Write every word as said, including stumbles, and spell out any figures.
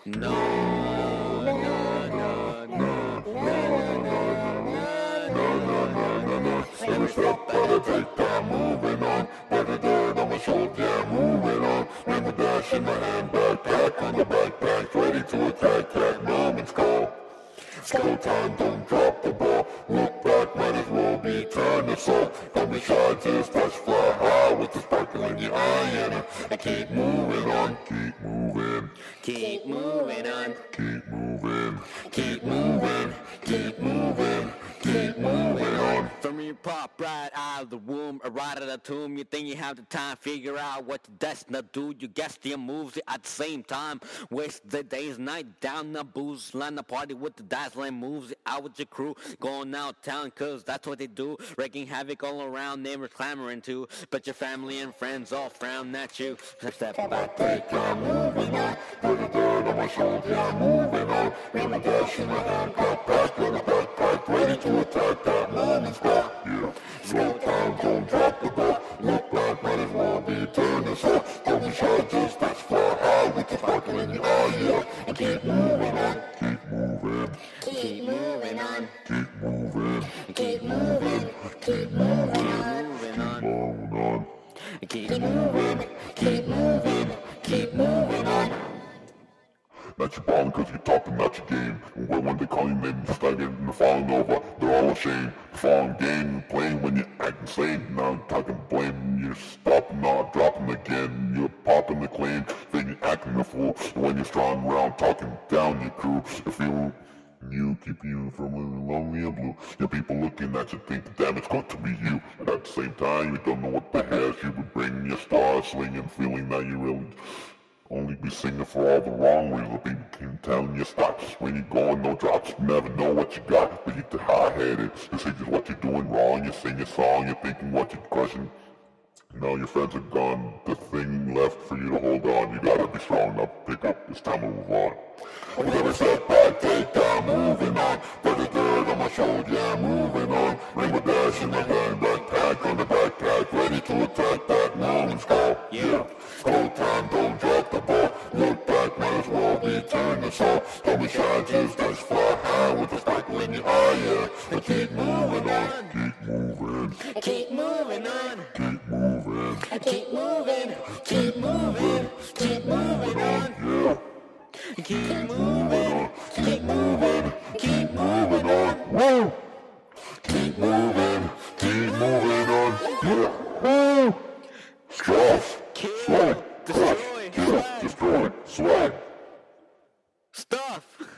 No, no, no, no, no. Every step that I take, I'm moving on. Better dirt on my shoulder, yeah, moving on. Remember dash in my hand, backpack on the backpack, ready to attack, that moment's call. It's go time, don't drop the ball. Look back, might as well be turn the soul. Don't be shy, just touch fly high with the sparkle in your eye, and I, I keep moving on, keep moving, keep moving on, keep moving, keep moving, keep moving, keep moving on. From your pop right out of the womb, or right out of the tomb, you think you have the time, figure out what the destined do. You guess your moves at the same time. Waste the day's night down the booze, line the party with the dazzling moves. Out with your crew, going out town, cause that's what they do. Wreaking havoc all around, they were clamoring to. But your family and friends all frown at you. Step, step back, take, I'm moving on. Put the dirt on my shoulder, I'm moving on. Ring my dash in my hand, backpack on the backpack, ready to attack, that moment's back. Yeah, slow time, don't drop the ball. Look back, might as well be turning soul. Don't be shy, just touch fly high with the sparkle in your eye, yeah. And keep moving on, keep moving, keep moving on, keep moving, keep moving, keep moving on, keep moving on, keep moving, keep moving, keep moving on. Not your ballin' cause you're talking about your game. And when, when they call you name, you start getting the falling over. They're all ashamed. The falling game, you playing when you're acting insane. Now I'm talking blame. You're stopping, not dropping again. You're popping the claim, then you're acting a fool. And when you're strong around, talking down your crew. If you you keep you from living lonely and blue. Your people looking at you think damn it's got to be you. But at the same time you don't know what the hell you would bring. Your star swinging, feeling that you really only be singing for all the wrong reasons. People keep telling you stop. Just when you're going, no drops. You never know what you got. But you're too high-headed. You say just what you're doing wrong. You sing a song. You're thinking what you're crushing. Now your friends are gone. The thing left for you to hold on. You gotta be strong. Now pick up. It's time to move on. With every step I take, I'm moving on. Put the dirt on my shoulder, yeah, I'm moving on. Ring my dash in my hand, backpack on the backpack, ready to attack, that moment's call. Yeah, go time, don't drop the ball. Look back, might as well be turning soul. Don't be shy, just touch fly high with the sparkle in your eye, yeah. And keep moving on, keep moving, keep moving on, keep moving, keep moving, keep moving, keep moving on, yeah. Keep moving, keep moving, keep moving on. Woo! Keep moving, keep moving on. Yeah. Woo! Stuff, swag, crush, kill, destroy, swag. Stuff.